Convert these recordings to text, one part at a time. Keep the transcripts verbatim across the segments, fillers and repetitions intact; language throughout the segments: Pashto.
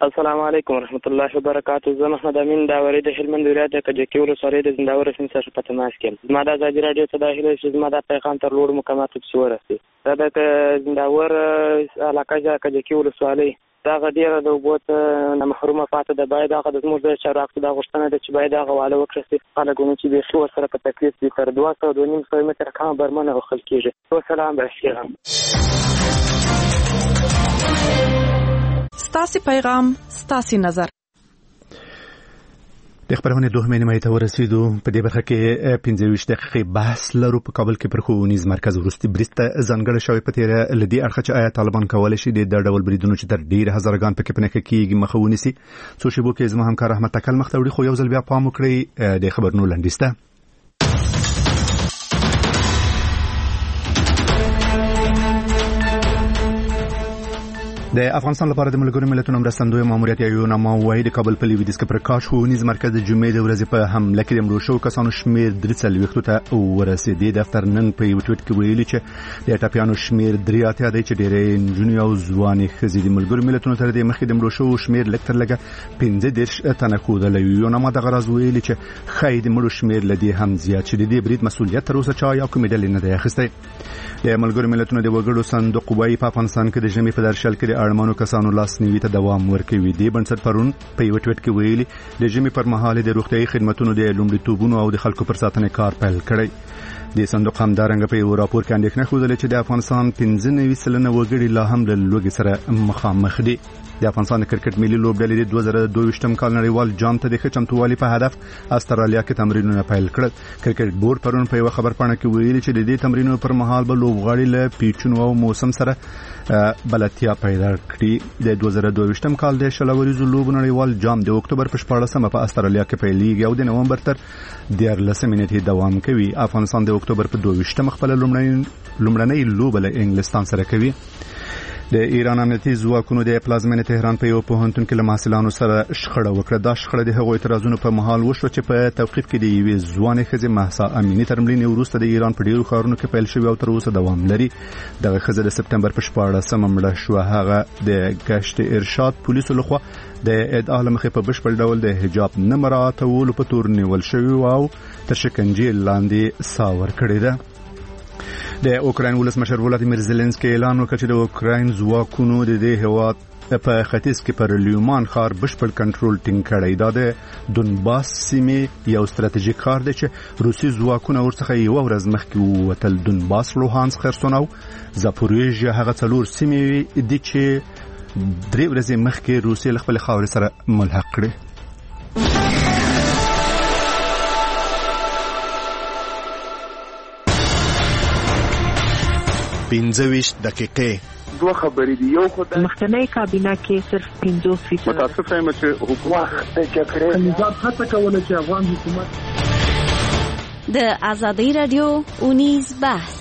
السلام علیکم ورحمۃ اللہ وبرکاتہ. زه محمد امین داوري د هلمند ولایت د کجکي ولسوالۍ د زنداور سیمې څخه په تماس کې یم. زما د ازادي راډیو ته د هیله چې زما د پیغام تر لوړو مقاماتو پسې ورسي. دا د زنداور علاقه د کجکي ولسوالۍ دغه ډېره د اوبو نه محرومه پاتې ده. باید هغه د زموږ د چارواکو دا غوښتنه ده چې باید هغه واله وکړل شي. خلک ونو چې بیخي ورسره په تکلیف دي، تر دوه سوه دوه نیم سوه متره کمه برمنه وښل کېږي. وسلام بخیر. ستاسي پیغام ستاسي نظر. د خبرونه دوه مې نیمه ته ورسېدو. په دې برخه کې پنځه ویشت دقیقې بحث لرو. په کابل کې پر ښوونیز مرکز وروستي برید ته ځانګړی شوی په تېره له دې اړخه چې آیا طالبان کولی شي د دا ډول بریدونو چې تر ډېره هزارګان پکې په نښه کېږي مخه ونیسي. څو شېبو کې زما همکار احمد تکل مخ ته وړي، خو یو ځل بیا پام وکړئ د خبرونو لنډیز ته. د افغانستان لپاره د ملګرو ملتونو مرستندوی ماموریت یوناما وايي د کابل په لویدیځ کې پر کاش ښوونیز مرکز د جمعې د ورځې په حمله کې د مړو شوو کسانو شمېر درې څلوېښتو ته ورسېدی. دفتر نن په یو ټویټ کې ویلي چې د ټپیانو شمېر درې اتیا دی چې ډېرې نجونې او ځوانې ښځې د ملګرو ملتونو تر دې مخکې د مړو شوو شمېر لږ تر لږه پنځه دېرش تنه ښودلی. یوناما دغه راز ویلي چې ښایي د مړو شمېر له دې هم زیات چې د دې برید مسؤلیت تر اوسه چا یا کومې ډلې نه دی اخیستی. د ملګرو ملتونو د وګړو صندوق وايي په افغانستان کې د ژمي په درشل کې د اړمنو کسانو لاسنیوي ته دوام ورکوي. دې بنسټ پرون په یو ټویټ کې ویلي د ژمي پر مهال د روغتیايي خدماتو د لومړیتوبونو او د خلکو پر ساتنې کار پیل کړی. د صندوق همدارنګه په یو راپور کې اندېښنه ښودلې چې د افغانستان پنځه نوي سلنه وګړي لا هم له لوږې سره مخامخ دي. د افغانستان د کرکټ ملي لوبډلې د دوه زره دوه ویشتم کال نړیوال جام ته د ښه چمتووالي په هدف استرالیا کې تمرینونه پیل کړل. کرکټ بورډ پرون په یو خبرپاڼه کې ویلي چې د دې تمرینونو پر مهال به لوبغاړي له پیچونو او موسم سره بلدتیا پیدا کړي. د دوه زره دوه ویشتم کال د شل اوریزو لوبو نړیوال جام د اکتوبر په شپاړسمه په استرالیا کې پیلېږي او د نومبر تر دیارلسمې نیټې دوام کوي. افغانستان د اکتوبر په دوه ویشتمه خپله لومړنۍ لوبه له انګلستان سره کوي. د ایران امنیتي ځواکونو د پلازمینې تهران په یو پوهنتون کې له محصلانو سره شخړه وکړه. دا شخړه د هغو اعتراضونو په مهال وشوه چې په توقیف کې د یوې ځوانې ښځې مهسا امیني تر مړینې وروسته د ایران په ډېرو ښارونو کې پیل شوي او تر اوسه دوام لري. دغه ښځه د سپتمبر په شپاړسمه مړه شوه. هغه د ګشت ارشاد پولیسو لخوا د ادعا له مخې په بشپړ ډول د حجاب نه مراعاتولو په تور نیول شوي او تر شکنجې لاندې ساور کړې ده. د اوکراین ولسمشر ولادیمیر زيلنسکي اعلان وکړ چې د اوکراین ځواکونو د دې هیواد په ختیځ کې پر لیومان ښار بشپړ کنټرول ټینګ کړی. دا د دونباس سیمې یو ستراتیژیک ښار دی چې روسي ځواکونه ورڅخه یوه ورځ مخکې ووتل. دونباس، لوهانس، خرسون او زاپوریژیا هغه څلور سیمې دي چې درې ورځې مخکې روسي له خپلې خاورې سره ملحق کړي. پنځه ویشت دقیقې دوه خبرې دي. یو خو د مخکنی کابینه کې صرف پنځوس فیصد متاسف یم چې حکومت د جګړې نظام هڅه کوله چې افغان حکومت د ازادي رادیو اونیز بحث.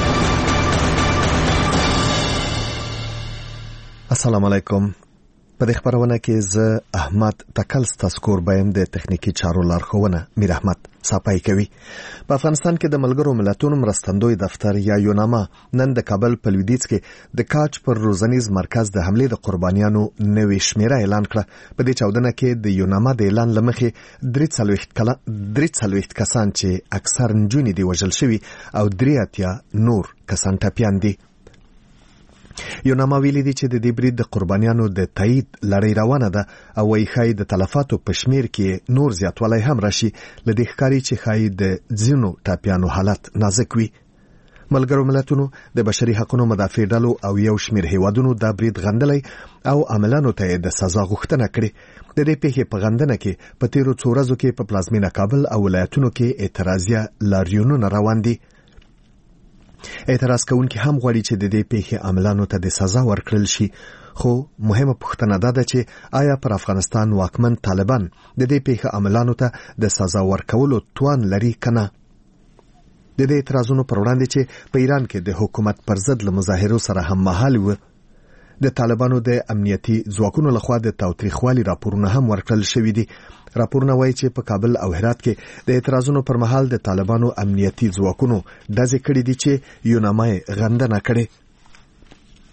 السلام علیکم. په دې خبرونه کې زه احمد تکل ستاسو کوربایم د تخنیکی چارو لارښوونه میر احمد صاحب کوي. په افغانستان کې د ملګرو ملتونو مرستندوی دفتر یا یوناما نن د کابل په لویدیځ کې د کاچ پر روزنیز مرکز د حملې د قربانیانو نوې شمیره اعلان کړه. په دې چاودنه کې د یوناما د اعلان لمخې درې څلوېښت کسان چې اکثر نجونې دي وژل شوي او درې اتیا نور کسان ټپیان دي. یوناما ویلي دي چې د دې برید د قربانیانو د تایید لړۍ روانه ده او وايي ښایي د تلفاتو په شمیر کې نور زیاتوالی هم راشي. له دې ښکاري چې ښایي د ځینو ټپیانو حالت نازک وي. ملګرو ملتونو د بشري حقوقو مدافع ډلو او یو شمیر هیوادونو دا برید غندلی او عاملانو ته د سزا غوښتنه کړې. د دې پیښې په غندنه کې په تیرو څو ورځو کې په پلازمینه کابل او ولایتونو کې اعتراضیه لاریونونه روان دي. اعتراض کوونکي هم غواړي چې د دې پیښې عاملانو ته د سزا ورکړل شي. خو مهمه پوښتنه دا ده چې آیا پر افغانستان واکمن طالبان د دې پیښې عاملانو ته د سزا ورکولو توان لري کنه؟ د دې اعتراضونو پر وړاندې چې په ایران کې د حکومت پر ضد له مظاهرو سره هم مهال و، د طالبانو د امنیتي ځواکونو لخوا د تاوتریخوالي راپورونه هم ورکړل شوي دي. راپورونه وایي چې په کابل او هرات کې د اعتراضونو پر مهال د طالبانو امنیتي ځواکونو ډزې کړې دي چې یوناما یې غندنه کړې.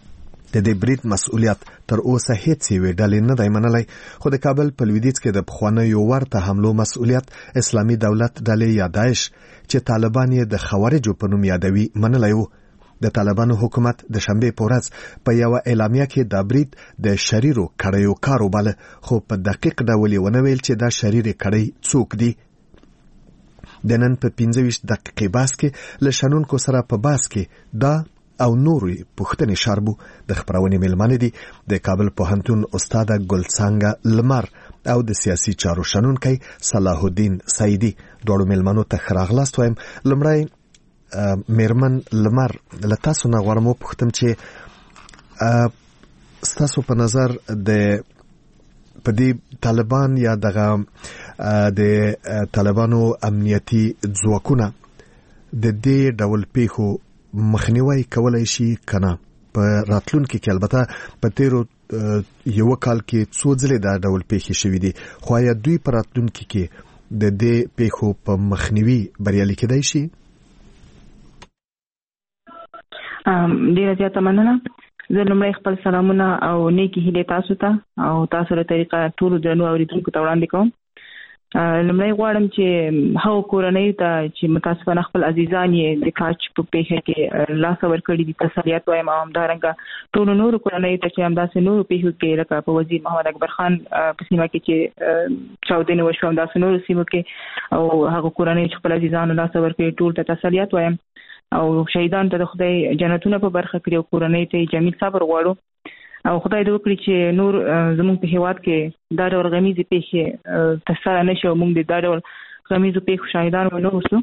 د دې برید مسؤلیت تر اوسه هیڅ یوې ډلې نه دی منلی، خو د کابل په لویدیځ کې د پخوانیو ورته حملو مسؤلیت اسلامي دولت ډلې یا داعش چې طالبان یې د خوارجو په نوم یادوي منلی و. د طالبانو حکومت د شنبې په ورځ په یوه اعلامیه کې دا برید د شریرو کړیو کار وباله، خو په دقیق ډول یې ونه ویل چې دا شریرې کړی څوک دي. د نن په پنځه ویشت دقیقې بحث کې له شنونکو سره په بحث کې دا او نورې پوښتنې شاربو. د خپرونې میلمانه دي د کابل پوهنتون استاده ګلڅانګه لمر او د سیاسي چارو شنونکی صلاح الدین سعیدي. دواړو میلمانو ته ښه راغلاست وایم. لومړی میرمن لمر، له تاسو نه غواړم وپوښتم چې ستاسو په نظر د په دې طالبان یا دغه د طالبانو امنیتي ځواکونه د دې ډول پیښو مخنیوي کولای شي کنه؟ په راتلونکي کې البته په تیرو یو کال کې څو ځلې دا ډول پیښې شوې دي، خو آیا دوی په راتلونکي کې د دې پیښو په مخنیوي بریالي کېدای شي؟ ډیره زیاته مننه. زه لومړی خپل سلامونه او نیکی هیلې تاسو ته او تاسو له طریقه ټولو درنو اوریدونکو ته وړاندې کوم. لومړی غواړم چې هغو کورنیو ته چې متاسفانه خپل عزیزان یې د کاچ په پیښه کې لاس ورکړي دي تسلیت وایم، او همدارنګه ټولو نورو کورنیو ته چې همداسې نورو پیښو کې لکه په وزیر محمد اکبر خان په سیمه کې چې چاودنې وشوه، همداسې نورو سیمو کې او هغو کورنیو چې خپل عزیزانو لاس ورکړي ټول ته تسلیت وایم، او شهیدانو ته د خدای جنتونه په برخه کړي او کورنیو ته جمیل صبر غواړو، او خدای دې وکړي چې نور زموږ په هیواد کې دا ډول غمیزې پیښې ترسره نه شي او موږ د دا ډول غمیزو پیښو شاهدان ونه اوسو.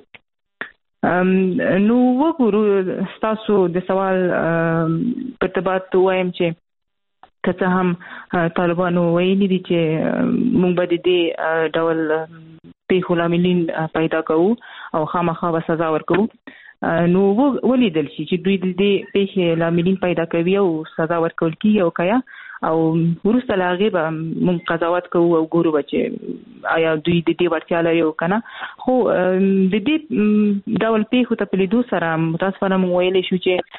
نو وګورو، ستاسو د سوال په ارتباط وایم چې که څه هم طالبانو ویلي دي چې موږ به د دې ډول پیښو لاملین پیدا کوو او خامخا به سزا ورکوو، نو ولیدل شي چې دوی د دې پیښې لاملین پیدا کوي او سزا ورکول کیږي او کیا، او وروسته له هغې به موږ قضاوت کوو او ګورو به چې آیا دوی د دې وړتیا لري او که نه. خو د دې ډول پیښو ته په لیدو سره متاسفانه موږ ویلی شو چې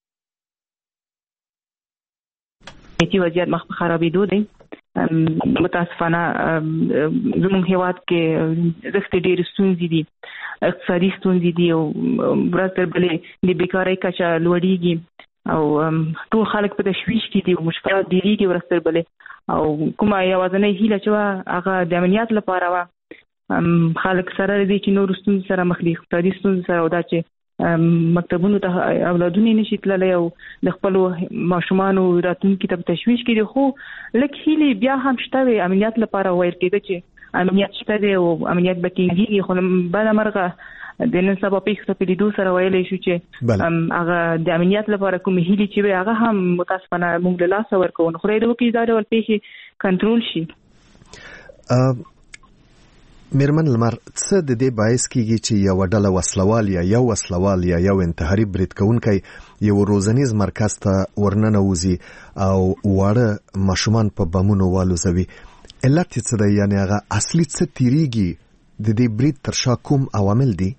امنیتي وضعیت مخ په خرابېدو دی. متاسفانه زموږ هیواد کې زښتې ډېرې ستونزې دي، اقتصادي ستونزې دي او ورځ تر بلې د بیکارۍ کچه لوړېږي او ټول خلک په تشویش کې دي او مشکلات ډېرېږي ورځ تر بلې، او کومه یوازینۍ هیله چې وه هغه د امنیت لپاره وه. خلک سره دي چې نورو ستونزې سره مخ دي، اقتصادي ستونزې سره، او دا چې مکتبونو ته اولادونه نشي تللی او د خپلو ماشومانو راتلونکي ته په تشویش کې دي. خو لږ هیلې بیا هم شته وي امنیت لپاره، ویل کېده چې امنیت شته دی او امنیت به ټینګېږي، خو بله مرغه د نن سبا پیښو ته په لیدو سره ویلی شو چې هغه د امنیت لپاره کومې هیلې چې وي هغه هم متاسفانه موږ له لاسه ورکوو. نو خدای دې وکړي دا ډول پیښې کنټرول شي. میرمن لمر، څه د دې باعث کیږي چې یو ډله وسلوال یا یو وسلوال یا یو انتحاري برید کوونکی یو روزنیز مرکز ته ورننوځي او واړه ماشومان په بمونو والوزوي؟ علت یې څه دی؟ یعنې هغه اصلي څه تیریږي؟ د دې برید تر شا کوم عوامل دي؟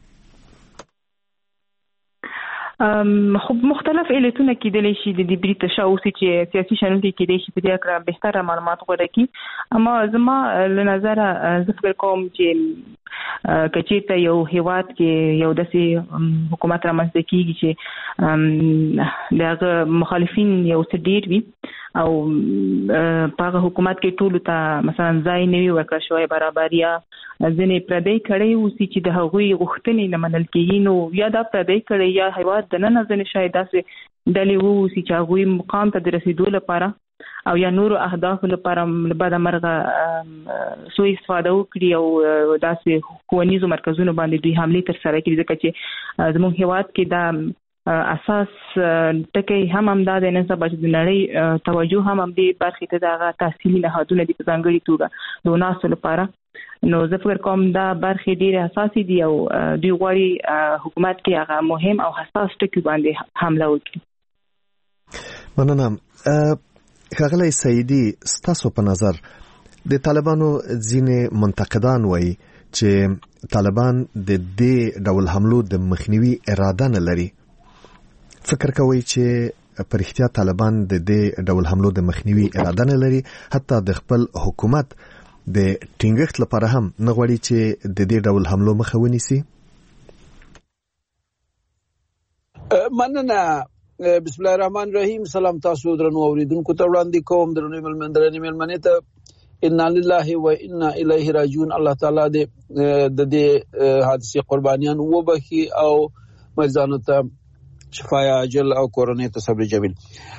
خو مختلف علتونه کېدلی شي د دې برید تر شا اوسي چې سیاسي شنونکي کېدای شي په دې اړه بهتره معلومات غوره کړي، اما زما له نظره زه فکر کوم چې که چېرته یو هیواد کې یو داسې حکومت رامنځته کېږي چې د هغه مخالفین یو څه ډېر وي او په هغه حکومت کې ټولو ته مثلا ځای نه وي ورکړل شوی، برابر یا ځینې پردی کړی اوسي چې د هغوی غوښتنې نه منل کېږي، نو یا دا پردی کړی یا هیواد دننه ځینې شاید داسې ډلې واوسي چې هغوی مقام ته د رسېدو لپاره او یا نورو اهدافو لپاره له بده مرغه سوء استفاده وکړي او داسې ښوونیزو مرکزونو باندې دوی حملې ترسره کړي، ځکه چې زموږ هیواد کې دا اساس ټکی هم همدا دی نن سبا چې د نړۍ توجه هم همدې برخې ته د هغه تحصیلي نهادونه دي په ځانګړې توګه د وناسو لپاره. نو زه فکر کوم دا برخې ډېرې حساسې دي او دوی غواړي حکومت کې هغه مهم او حساس ټکي باندې حمله وکړي. مننه. ښاغلی سعیدي، ستاسو په نظر د طالبانو ځینې منتقدان وایي چې طالبان د دې ډول حملو د مخنیوي اراده نه لري. فکر کوي چې پرختیا طالبان د دې ډول حملو د مخنیوي اراده نه لري، حتی د خپل حکومت د ټینګښت لپاره هم نه غواړي چې د دې ډول حملو مخه ونیسي؟ مننه. بسم الله الرحمن الرحیم. سلام تاسو درنو اوریدونکو ته وړاندې کوم. درنو ملمندرنې ملمنې ته انا لله و انا الیه راجعون. الله تعالی دې د دې حادثه قربانیان وبخي او مریضانو ته شفای عاجل او کورونې ته صبر جمیل.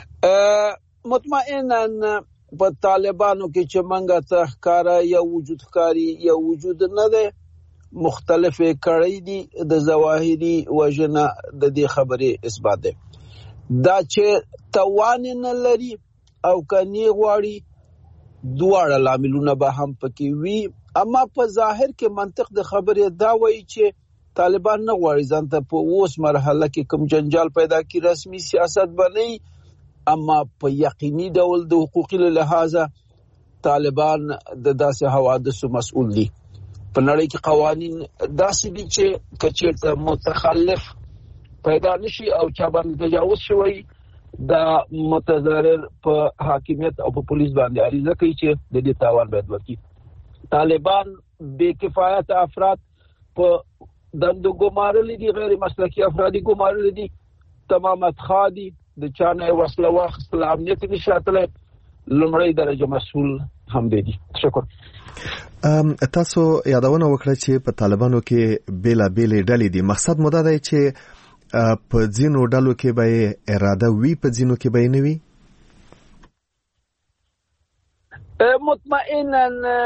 مطمئنا په طالبانو کې چې منګه ته ښکارا یا وجود ښکاری یا وجود نه ده، مختلفه کړي دي د ظواهري وجنه د دې خبرې اثبات ده. دا چې توان نه لري او کني غواړي دواړه لاملونه به هم پکې وي، اما په ظاهر کې منطق د خبرې دا وایي چې طالبان نه غواړي ځانته په اوس مرحله کې کوم جنجال پیدا کړي، رسمي سیاست بنئ، اما په یقیني ډول د حقوقي لحاظه طالبان د داسې حوادثو مسؤل دي. په نړۍ کې قوانین داسې دي چې کچېرته متخلف پیدا نشي او چا باندې تجاوز شوی، دا متضرر په حاکمیت او په پولیس باندې عریضه کوي چې د دې تاوان باید وکړي. طالبان بے کفایت افراد په دندو ګمارلي دي، غیر مسلکي افرادی ګمارلي دي، تمامت خادي د چانه وسله واخیستل امنیت نشاتله، لومړی درجه مسؤل هم دي. شکر. ام تاسو یادونه وکړه چې په طالبانو کې بیلا بیل ډلې دي. مقصد مو دا دی چې په ځینو ډلو کې به اراده وي، په ځینو کې به نه وي. مطمئنا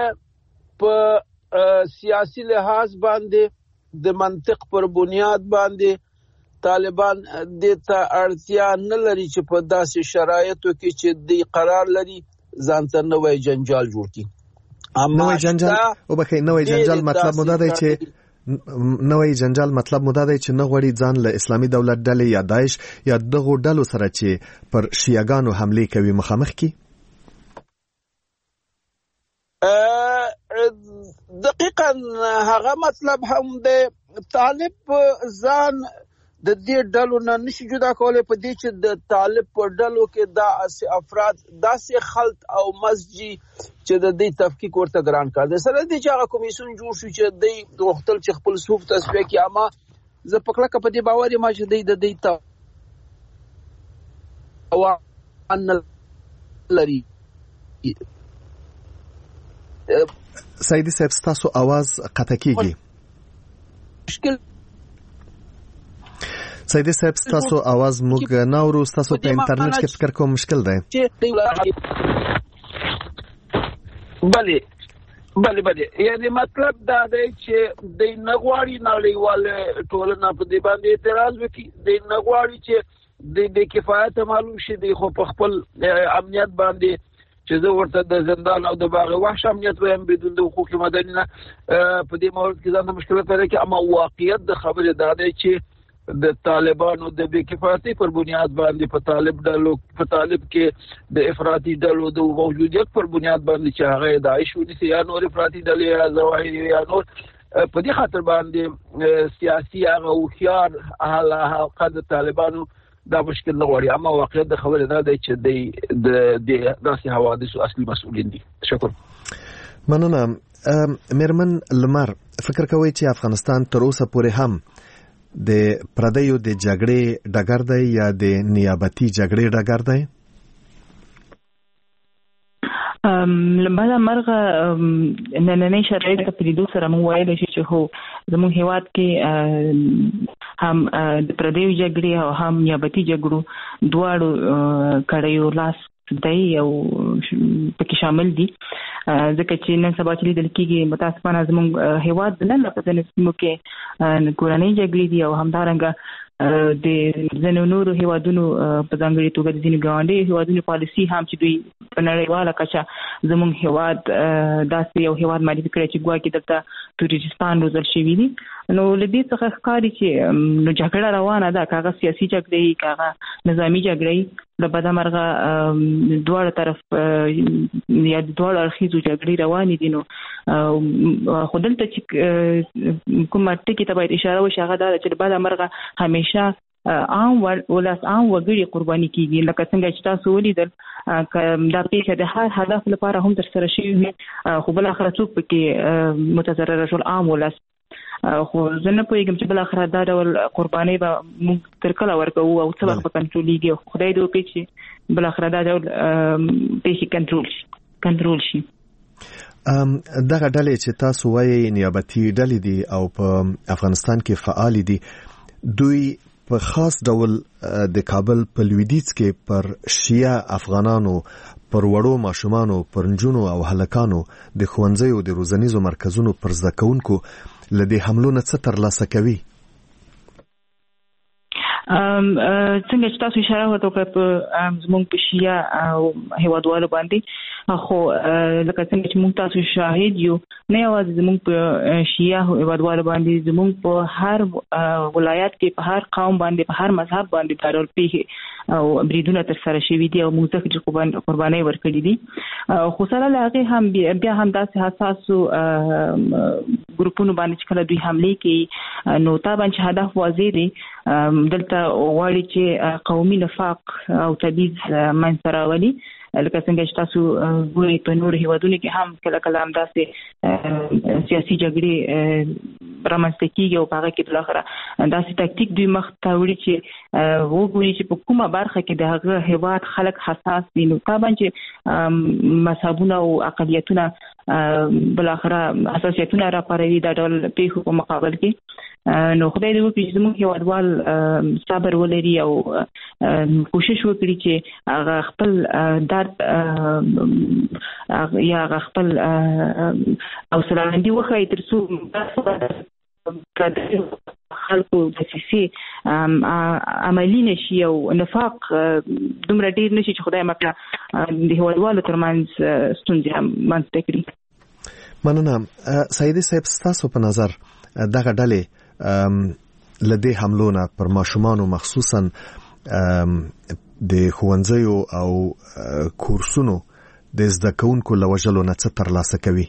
په سیاسي لحاظ باندې د منطق پر بنیاد باندې طالبان د ته اړتیا نه لري چې په داسې شرایطو کې چې د قرار لري ځانته نوې جنجال جوړ کړي. اما نوې جنجال او بکې نوې جنجال مطلب مو دا دی چې نوې جنجال مطلب مو دا دی چې نه غوړي ځان له اسلامي دولت ډلې یا داعش یا دغه ډلو سره چې پر شیعاګانو حمله کوي مخامخ کی. دقیقاً هغه مطلب هم د طالب ځان د دې ډلو نه نشي جدا کولای، په دې چې د طالب په ډلو کې دا افراد داسې خلط او مسجي چې د دې تفکیک ورته ګران کار دی. سره دې چې هغه کمیسیون جوړ شو چې د وختل چې خپل صوف تصفیه کړي، اما زه په کلکه په دې باور یم چې د دې ته او ان لري. سیدی صاحب تاسو आवाज قطع کیږي. مشکل سیدی صاحب تاسو आवाज موږ نه اورو، تاسو په انټرنیټ کې فکر کوم مشکل دی. بله بله بله یعنی مطلب دا دی چې د نغواړي نړیواله ټولنه په دې باندې اعتراض وکړي، د نغواړي چې د بې کفایت معلوم شي، د خو په خپل امنیت باندې چې زه ورته د زندان او د باغ وحش امنیت وایم بدون د حقوق مدني نه په دې مورد کې ځان مشکلات لري. اما واقعیت د خبره دا دی چې د طالبانو د بې کفایتۍ پر بنیاد باندې په طالب ډلو په طالب کې د افراطي ډلو د موجودیت پر بنیاد باندې چې هغه داعش ونیسي یا نور افراطي ډلې یا ظواهري یا نور، په دې خاطر باندې سیاسي هغه هوښیار حلقه د طالبانو دا مشکل نه غواړي. اما واقعیت د خبره دا دی چې د داسې حوادثو اصلي مسؤلین دي. شکر. مننه. میرمن لمر، فکر کوي چې افغانستان تر اوسه پورې هم د پردیو د جګړې ډګر دی یا د نیابتي جګړې ډګر دی؟ لمباده مرغه نننۍ شرایط په لیدو سره موږ ویلی شو چې هو زموږ هیواد کې هم د پردیو جګړې او هم نیابتي جګړو دواړو کړیو لاس دی او پکې شامل دي، ځکه چې نن سبا چې لیدل کېږي متاسفانه زموږ هیواد د نن په ځینو سیمو کې کورنۍ جګړې دي او همدارنګه د ځینو نورو هیوادونو په ځانګړې توګه د ځینو ګاونډي هیوادونو پالیسي هم چې دوی په نړیواله کچه زموږ هیواد داسې یو هیواد معرفي کړی چې ګواکې دلته تروریستان روزل شوي دي. نو له دې څخه ښکاري چې نو جګړه روانه ده، که هغه سیاسي جګړې که هغه نظامي جګړې، د بده مرغه دواړه طرف یا د دواړو اړخیزو جګړې روانې دي. نو خو دلته چې کومه ټکي ته باید اشاره وشي هغه دا ده چې د بده مرغه همیشه عام ولاس عام وګړي قرباني کیږي لکه څنګه چې تاسو ولیدل دا پیښه د هر هدف لپاره هم تر سره شوی خو بل اخر څوک پکې متضرر شول عام ولاس خو زه نه پوهیږم چې بل اخر دا ډول قرباني به موږ تر کله ورکو او څه وخت به کنټرولېږي خدای دې وکړي چې بل اخر دا ډول پیښې کنټرول شي کنټرول شي ام دغه ډلې چې تاسو وایي نیابتي ډلې دي او په افغانستان کې فعال دي دوی په خاص ډول د کابل په لویدیځ کې پر شیعه افغانانو پر وړو ماشومانو پر نجونو او هلکانو د ښوونځیو د روزنیزو مرکزونو پر زده کوونکو لدې حملو نه څه ترلاسه کوي ام څنګه چې تاسو اشاره وکړه په زموږ په شیعه او هیوادوالو باندې خو لکه څنګه چې موږ تاسو شاهد یو نه یوازې زموږ په شیعه هیوادوالو باندې زموږ په هر ولایت کې په هر قوم باندې په هر مذهب باندې په ډول پیښې او بریدونه تر سره شوي دي او موږ ته چې قرباني ورکړي دي خو سره لاغه هم بیا هم داسې حساسو ګروپونو باندې چې کله دوی حمله کوي نو طبعا چې هدف واضح دی دلته غواړي چې قومي نفاق او تبعیض منځ راولي لکه څنګه چې تاسو ګورئ په نور هیوادونو کې هم کله کله هم داسې سیاسي جګړې رامنځته کیږي او هغه کې بلاخره داسې تاکتیک دوی مخ ته وړي چې وګوري چې په کومه برخه کې د هغه هیواد خلک حساس دي نو طبعا چې مذهبونه او اقلیتونه بلاخره اساسیتونه راپاروي دا ډول پیښو په مقابل کې نو خدای دې وکړي چې زموږ هیوادوال صبر ولري او کوشش وکړي چې هغه خپل درد یا هغه خپل او سلامندي وښایي تر څو خلکو د سیسي عملی نشي او نفاق دومره ډیر نشي چې خدای مکړه د هیوادوالو ترمنځ ستونزې هم منځته کړي مننه سیدي صاحب ستاسو په نظر دغه ډلې لدې حملونه پر ماشومانو مخصوصا د ښوونځیو او کورسونو د زده کوونکو له وژلو نه څه ترلاسه کوي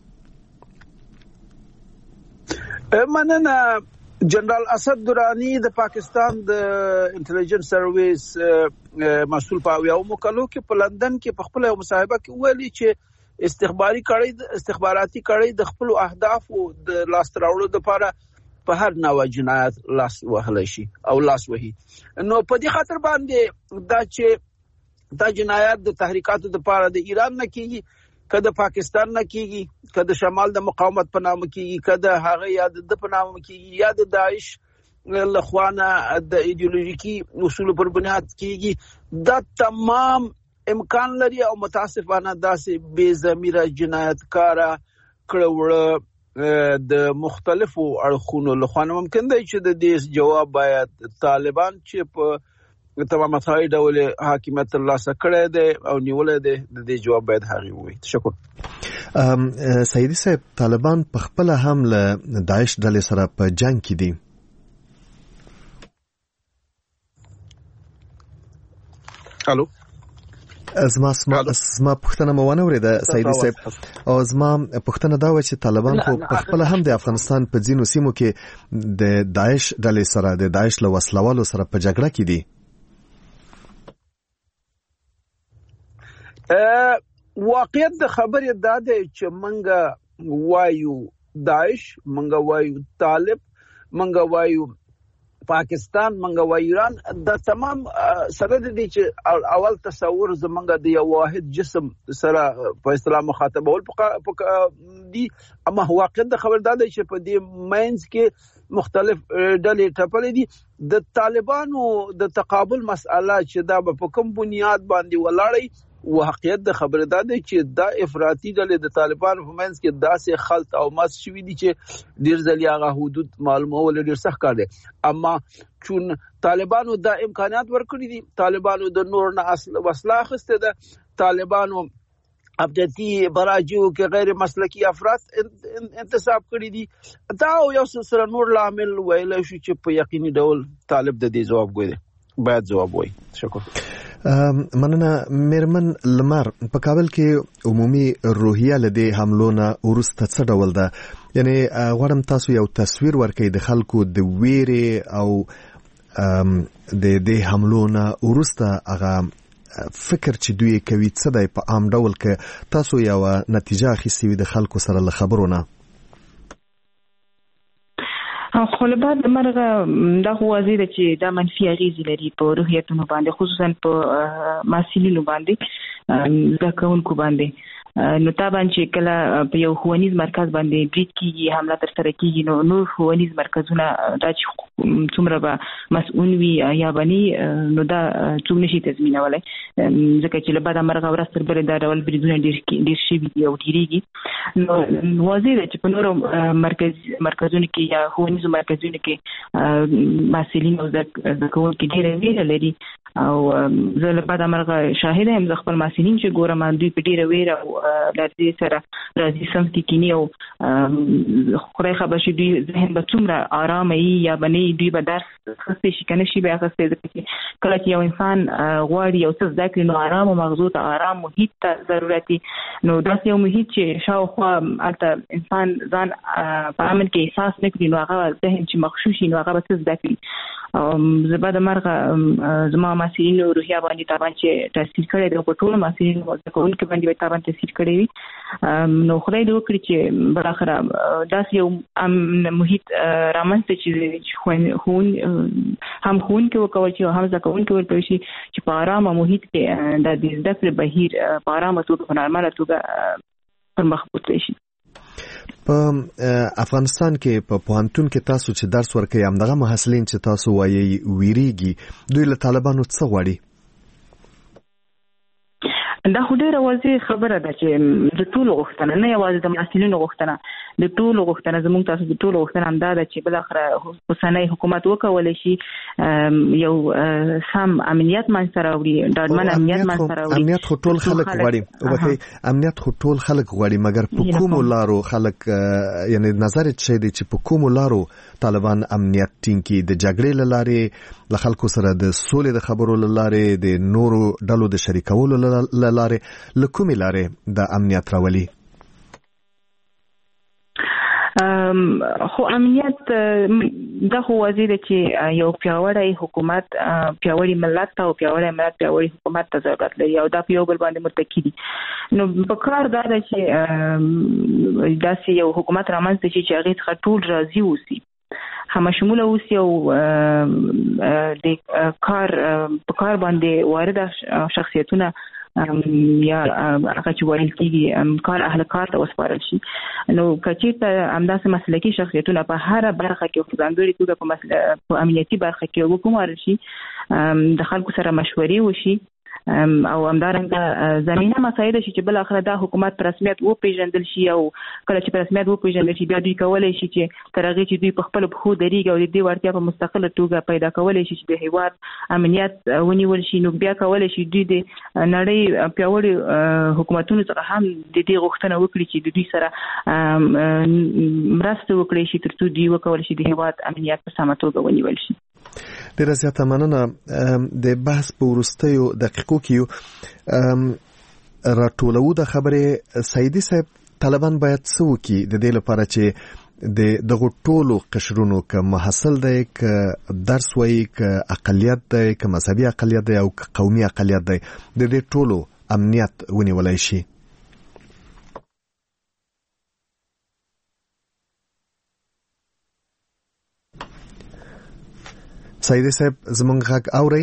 مننه جنرال اسد درانی د پاکستان د انټيليجنس سرویس مسؤل په یو مکلو کې په لندن کې په خپل مصاحبه کې ویلي چې استخباري کړي استخباراتي کړي د خپل اهداف او د لاس راوړلو لپاره په هر نوع جنایت لاس وهلی شي او لاس وهي نو په دې خاطر باندې دا چې دا جنایت د تحریکاتو لپاره د ایران نه کیږي کده پاکستان نه کیږي کده شمال د مقاومت په نامه کیږي کده هغه یاد د په نامه کیږي یا د داعش لخوانه د ایدئولوژیکي اصول پر بنیاد کیږي دا تمام امکان لري او متاسفانه داسې بے ضمیره جنایتکارا کړه د مختلفو اړخونو لخوانه ممکن دی چې د دې جواب باید طالبان چې په تمام ځای ډول حاکمیت ترلاسه کړی دی او نیولې دی د دې جواب باید هغه وي. تشکر. ام سیدی صاحب طالبان په خپل هم له داعش ډلې سره په جنگ کې دي. الو زما زما پښتنه مو ونه ورېده سیدي صاحب او زما پښتنه دا و چې طالبان خو په خپل هم د افغانستان په ځینو سیمو کې د داعش ډلې سره د داعش له وسلوالو سره په جګړه کې دي. واقعیت د خبرې دا دی چې منګه وایو داعش منګه وایو طالب منګه وایو پاکستان منګه و ایران د تمام سره د دې چې اول تصور زمونږ د یو واحد جسم سره په اصطلاح مخاطبول دي اما واقعیت د خبر دا دی چې په دې مینز کې مختلف ډلې ټپلې دي د طالبانو د تقابل مسأله چې دا په کوم بنیاد باندې ولاړی واقعیت د خبره ده چې دا افراطي ډلې د طالبانو په منځ کې داسې خلط او مس شوي دي چې ډیر ځلې هغه حدود معلومول ډیر سخت کار دی اما چون طالبانو دا امکانات ورکړي دي طالبانو د نور نه اصل وسله اخیسته ده طالبانو ابدتي براجو کې غیر مسلکی افراد انتصاب کړي دي دا یو سره نور لامل ویل شو چې په یقیني ډول طالب د دې جواب غوړي باید جواب وایي. شکر. مننه میرمن لمر په کابل کې عمومي روحیه لدی حملونه ورسته څه ډول ده یعنی غواړم تاسو یو تصویر ورکړئ د خلکو د ویرې او د دې حملو نه وروسته هغه فکر چې دوی کوي څه دی په عام ډول کې تاسو یو نتیجه اخیستې وي د خلکو سره له خبرونه؟ خو له بعد مرغه دا خو واضح ده چې دا منفي اغېزې لري په روحیتونو باندې، خصوصا په محصلینو باندې، زده کوونکو باندې. نو طبعا چې کله په یو ښوونیز مرکز باندې برید کیږي، حمله ترسره کیږي، نو نور ښوونیز مرکزونه دا چې څومره به مسؤل وي یا بني، نو دا څوک نشي تضمینولی، ځکه چې له بعده مرغه ورځ تر بلې دا ډول بریدونه ډېر شوي دي او ډېرېږي. نو واضح ده چې په نورو مرکز مرکزونو کې یا ښوونیزو مرکزونو کې محصلین او زده کوونکي ډېره ویره لري، او زه له بعده مرغه شاهده یم، زه خپل محصلین چې ګورم دوی په ډېره ویره او لرزې سره راځي صنف کې کینی، او خدای خبر شي دوی ذهن به څومره ارامه وي یا به نه دوی به درس اخیستی شي که نه شي به اخیستی، ځکه چې کله چې یو انسان غواړي یو څه زده کړي نو ارامو مغزو ته، ارام محیط ته ضرورت وي. نو داسې یو محیط چې شاوخوا هلته انسان ځان په امن کې احساس نه کړي، نو هغه ذهن چې مغشوش شي نو هغه به څه زده کړي. زه به د مرغه زما محصلینو روحیه باندې طبعا چې تاثیر کړی دی، په ټولو محصلینو زده کوونکو باندې به طبعا تاثیر کړی وي. نو خدای دې وکړي چې بالاخره داسې یو محیط رامنځته چې ښوون هم ښوونکي وکول شي او هم زده کوونکي ورکول شي چې په ارامه محیط کې د زده کړې بهیر په ارامه توګه په نارماله توګه پر مخ بوتلی شي. په افغانستان کې په پوهنتون کې تاسو چې درس ورکوي همدغه محصلین چې تاسو وایي ویریږي، دوی له طالبانو څه غواړي؟ دا خو ډېره واضح خبره ده چې د ټولو غوښتنه، نه یوازې د محصلینو غوښتنه، د ټولو غوښتنه، زموږ تاسو د ټولو غوښتنه همدا ده چې بالاخره اوسنی حکومت وکولی شي یو سم امنیت منځته راوړي، ډاډمن امنیت منځته راوړي. امنیت خو ټول خلک غواړي، امنیت خو ټول خلک غواړي، مګر په کومو لارو خلک، یعنی نظر څه دی چې په کومو لارو طالبان امنیت ټینګي؟ د جګړې له لارې، له خلکو سره د سولې د خبرو له لارې، د نورو ډلو د شریکولو له لارې، له کومې لارې د امنیت راولي؟ خو امنیت دا خو واضح ده چې یو پیاوړی حکومت، پیاوړی ملت ته او پیاوړی ملت پیاوړی حکومت ته ضرورت لري، او دا په یو بل باندې متکی دي. نو په کار دا ده چې داسې یو حکومت رامنځته شي چې هغې څخه ټول راضي اوسي، همشموله اوسي، او د کار په کار باندې وارده شخصیتونه یا هغه چې ویل کېږي کار اهل کار ته وسپارل شي. نو که چېرته همداسې مسلکي شخصیتونه په هره برخه کې په ځانګړې توګه په په امنیتي برخه کې وګمارل شي، د خلکو سره مشورې وشي، او همدارنګه زمینه مساعده شي چې بل اخر دا حکومت په رسمیت وپیژندل شي، او کله چې په رسمیت وپیژندل شي بیا دوی کولی شي چې تر هغې چې دوی په خپلو پښو درېږي او د دې وړتیا په مستقله توګه پیدا کولی شي چې د هېواد امنیت ونیول شي، نو بیا کولی شي دوی د نړۍ پیاوړي حکومتونو څخه هم د دې غوښتنه وکړي چې د دوی سره مرسته وکړي شي تر څو دوی وکولی شي د هېواد امنیت په سمه توګه ونیول شي. ډیره زیاته مننه. د بحث په وروستیو دقیقو کې راټولو د خبرې سیدی صاحب، طالبان باید څه وکړي د دې لپاره چې د دغو ټولو قشرونو که محصل دی، که درس وایي، که اقلیت دی، که مذهبي اقلیت دی او که قومي اقلیت دی، د دې ټولو امنیت ونیولی شي؟ سیدی صاحب زمونږ غږ اورئ؟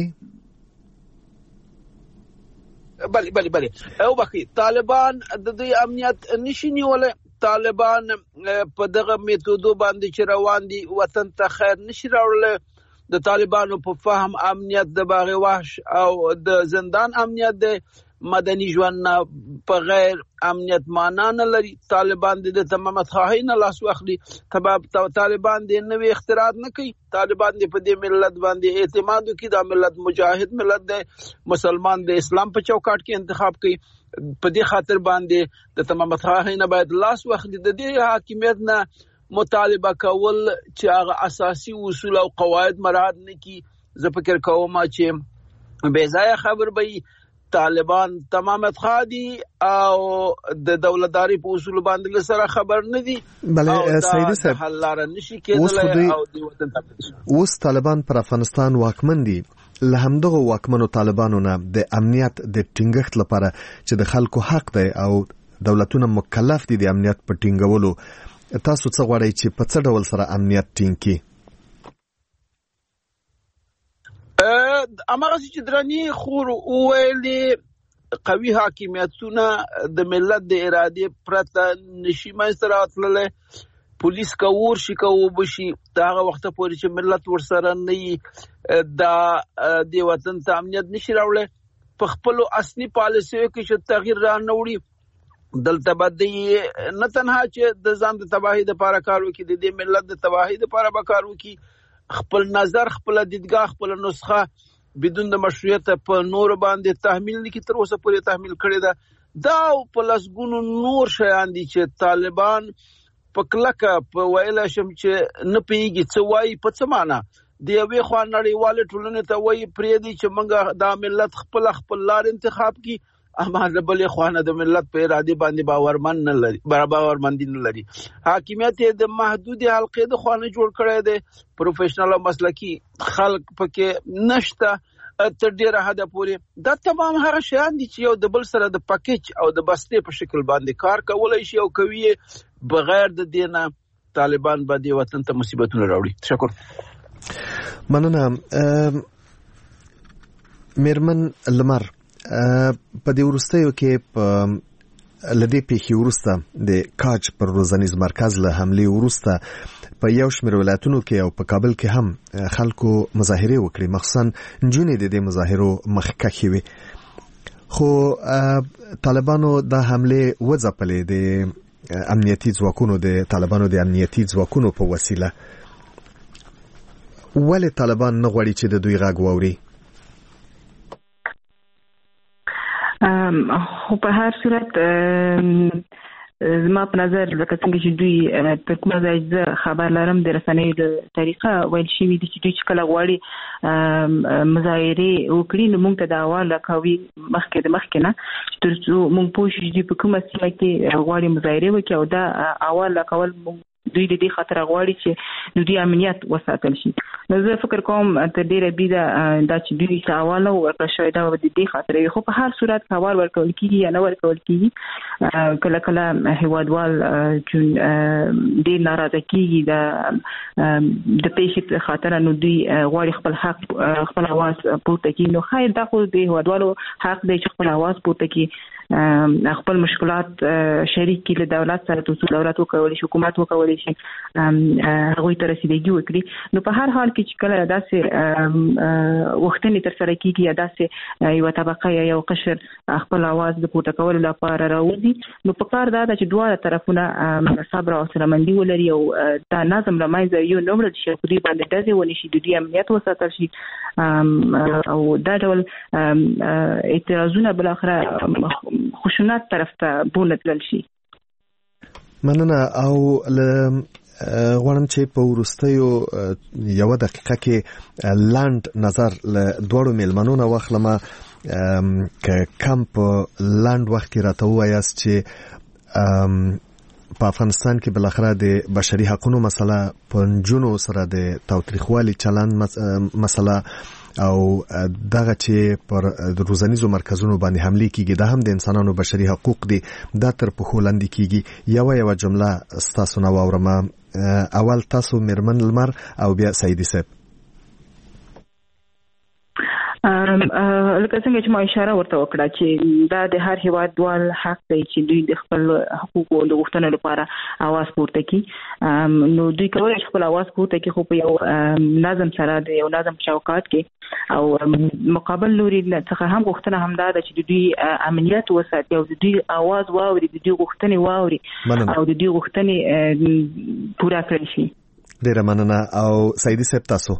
بله بله بله او بخي طالبان د دوی امنیت نشي نیولای. طالبان په دغه میتودو باندې چې روان دي وطن ته خیر نشي راوړل. د طالبانو په فهم امنیت د باغ وحش او د زندان امنیت دی، مدني ژوند په غیر امنیت معنا نه لري. طالبان د تمامت خواهی نه لاس واخلي، طالبان د نوې اختراعات نه کوي، طالبان د په دې ملت باندې اعتماد کوي، دا ملت مجاهد ملت دی، مسلمان د اسلام په چوکاټ کې انتخاب کوي. په دې خاطر باندې د تمامت خواهی نه باید لاس واخلي. د دې حاکمیت نه مطالبه کول چې هغه اساسي اصول او قواعد مراعات نه کړي، زه فکر کوم چې بې ځایه خبر به طالبان تمامت خادي او د دولتداري په اصول باندې سره خبر نه دي. بله سیدی صاحب حل لار نشي کېدلی او د وطن ته اوس طالبان پر افغانستان واکمن دي. له همدغه واکمنو طالبانو نه د امنیت د ټینګښت لپاره چې د خلکو حق دی او دولتونه مکلف دي د امنیت په ټینګولو، تاسو څه غواړئ چې په څه ډول سره امنیت ټینګ کړي؟ امغه چې درنی خور ویلې قوي حاکمیتونه د ملت د اراده پرته نشي منځ راتللی. پولیس کوور شي کوو بشي داغه وخت پورې چې ملت ورسره نه دا د وطن ته امنیت نشي راوړل. په خپل اصلي پالیسیو کې چې تغییر را نوړي دلته باندې نه تنها چې د ځان د تباہی د لپاره کار وکړي، د دې ملت د تباہی د لپاره به کار وکړي، خپل نظر خپل دیدګاه خپل نسخه بدون د مشروعیت په نور باندې تحمیل نکي تر اوسه پورې تحمیل کړی ده. دا په لسګونو نور شیان دي چې طالبان په کلکه په ویله شم چې نه پیږي څه وایي په څه معنا د یوې خوا نړیواله ټولنې ته وایي پرې دي چې موږ دا ملت خپل خپل لار انتخاب کی، اما د بلې خوا نه د ملت په اراده باندې باورمن نه لري باورمندي نه لري. حاکمیت د محدود حلقې د خوا نه جوړ کړی دی، پروفیشنل او مسلکی خلک پکې نشته تر ډیره حده پورې. دا تمام هغه شیان دي چې یو د بل سره د پکیج او د بستې په شکل باندې کار کولای شي او کوي بغیر د دینه طالبان باندې وطن ته مصیبتونه راوړي. تشکر. مننه. میرمن لمر په دې وروستیو کې په لدی پیښې وروسته د کاج پر روزنیز مرکز له حملې وروسته په یو شمېر ولایتونو کې او په کابل کې هم خلکو مظاهرې وکړې، مخصوصا نجونې د دې مظاهرو مخکښې وې. خو طالبانو دا حملې وځپلې د امنیتي ځواکونو د طالبانو د امنیتي ځواکونو په وسیله. ولې طالبان نه غواړي چې د دوی غږ واوري؟ خو په هر صورت زما په نظر لکه څنګه چې دوی تر کومه ځای زه خبر لرم د رسنیو له طریقه ویل شوي دي چې دوی چې کله غواړي مظاهرې وکړي نو موږ ته د اول کوي مخکې د مخکې نه تر څو موږ پوه شو چې دوی په کومه سیمه کې غواړي مظاهرې وکړي او دا اول کول دوی د دې خاطر غواړي چې د دوی امنیت وساتل شي. نو زه فکر کوم تر ډیره بیده دا چې دوی ته اواله ورکړل شوی دا د دې خاطر وي. خو په هر صورت کاوال ورکول کېږي یا نه ورکول کېږي، کله کله هیوادوال چې ډېر ناراضه کېږي د د پیښې خاطر نو دوی غواړي خپل حق خپل اواز پورته کړي. نو خیر دا خو د هیوادوالو حق دی چې خپل اواز پورته کړي، خپل مشکلات شریک کړي، له دولت سره تاسو دولت وکولای شي، حکومت وکولای شي هغوی ته رسیدګي وکړي. نو په هر حال کې چې کله داسې وختونه تر سره کېږي یا داسې یو طبقه یا یو قشر خپل اواز د پورته کولو لپاره راوځي نو په کار دا ده چې دواړه طرفونه صبر او سرمندي ولري او دا نظم له منځه یو نه وړل شي، دوی باندې ډزې ونشي شي، د دوی امنیت وساتل شي او دا ډول اعتراضونه بالاخره خشونت طرف ته بوله تلل شي. مننه. او غواړم چې په وروستیو یو دقیقه کې لاند نظر له دوړو میلمنو نه واخلم که کم په لاند وخت کې راته ووایاست چې په افغانستان کې بالاخره د بشري حقوقو مسله په نجونو سره د تاوتریخوالي چلند مسله او دغه چې پر روزنیزو مرکزونو باندې حمله کیږي دا هم د انسانانو بشري حقوق دي، دا تر پخو لاندې کیږي. یو یو جمله ستاسو نه واورم. اول تاسو میرمن لمر او بیا سیدی صاحب. لکه څنګه چې ما اشاره ورته وکړه چې دا د هر هیوادوال حق دی چې دوی د خپل حقوقو د غوښتنو لپاره اواز پورته کړي. نو دوی کولی شي خپل اواز پورته کړي خو په یو نظم سره د یو نظم چوکاټ کې او مقابل لوري څخه هم غوښتنه همدا ده چې دوی امنیت وساتي او دوی اواز واوري، د دوی غوښتنې واوري او د دوی غوښتنې پوره کړي شي. ډیره مننه. او سیدی صاحب تاسو؟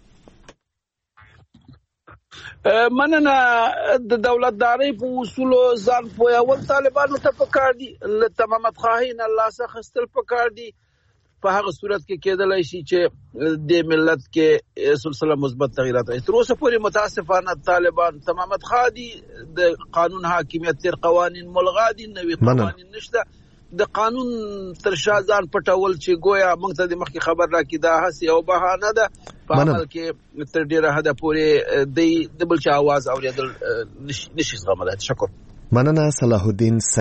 مننه. د دولتداري په اصولو ځان پوهول طالبانو ته پکار دي، له تمامت خواهی نه لاس اخیستل پکار دي، په هغه صورت کې کېدلای شي چې د ملت کې سلسله مثبت تغیرات راځي. تر اوسه پورې متاسفانه طالبان تمامت خادي د قانون حاکمیت تر قوانین ملغا دي، نوې قوانین نشته. د قانون تر شازان پټول چې گویا موږ ته د مخکې خبر راکې دا هسي او بهانه ده، په عمل کې تر ډیره حد پورې د بل چا आवाज اوریدل نشي زغملای. شکر. مننه صلاح الدین.